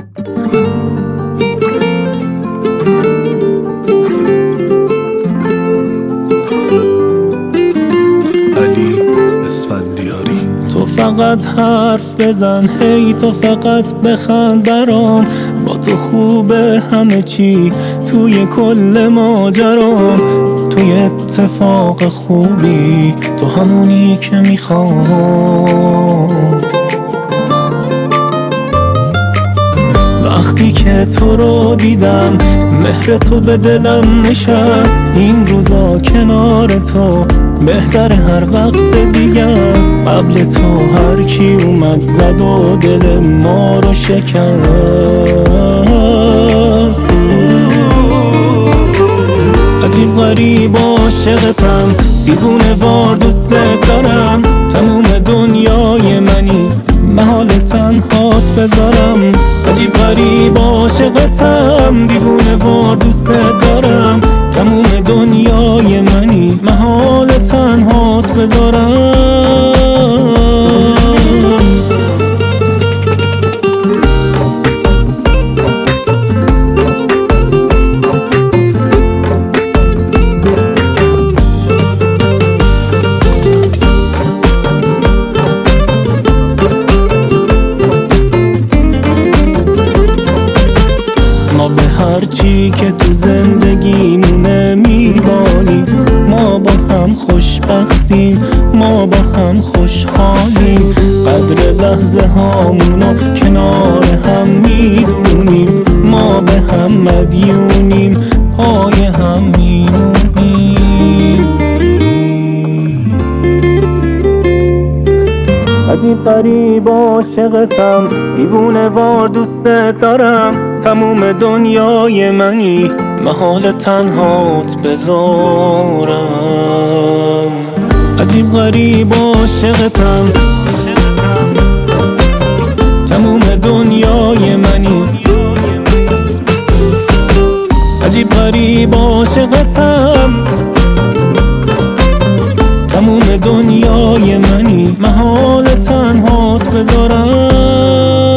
علی اسفندیاری. تو فقط حرف بزن، هی تو فقط بخند برام، با تو خوبه همه چی توی کل ماجرام. توی اتفاق خوبی، تو همونی که میخوام. وقتی که تو رو دیدم، مهر تو به دلم نشست. این روزا کنار تو بهتر هر وقت دیگه است. قبل تو هر کی اومد زد و دل ما رو شکست. عجیب غریب عاشقتم، دیوونه وار دوست دارم. تموم دنیای منی، محال تنهات بذارم. عجیب غریب عاشقتم، دیوونه وار دوست دارم. تموم دنیای منی، محال تنهات بذارم. هرچی که تو زندگیمونه میبالیم، ما با هم خوشبختیم، ما با هم خوشحالیم. قدر لحظه هامونو کنار هم میدونیم، ما به هم مدیونیم، پای هم میمونیم. عجیب غریب عاشقتم، دیوونه وار دوست دارم. تموم دنیای منی، محال تنهات بذارم. عجیب غریب عاشقتم، تموم دنیای منی. عجیب غریب عاشقتم، تموم دنیای منی، محال تنهات بذارم.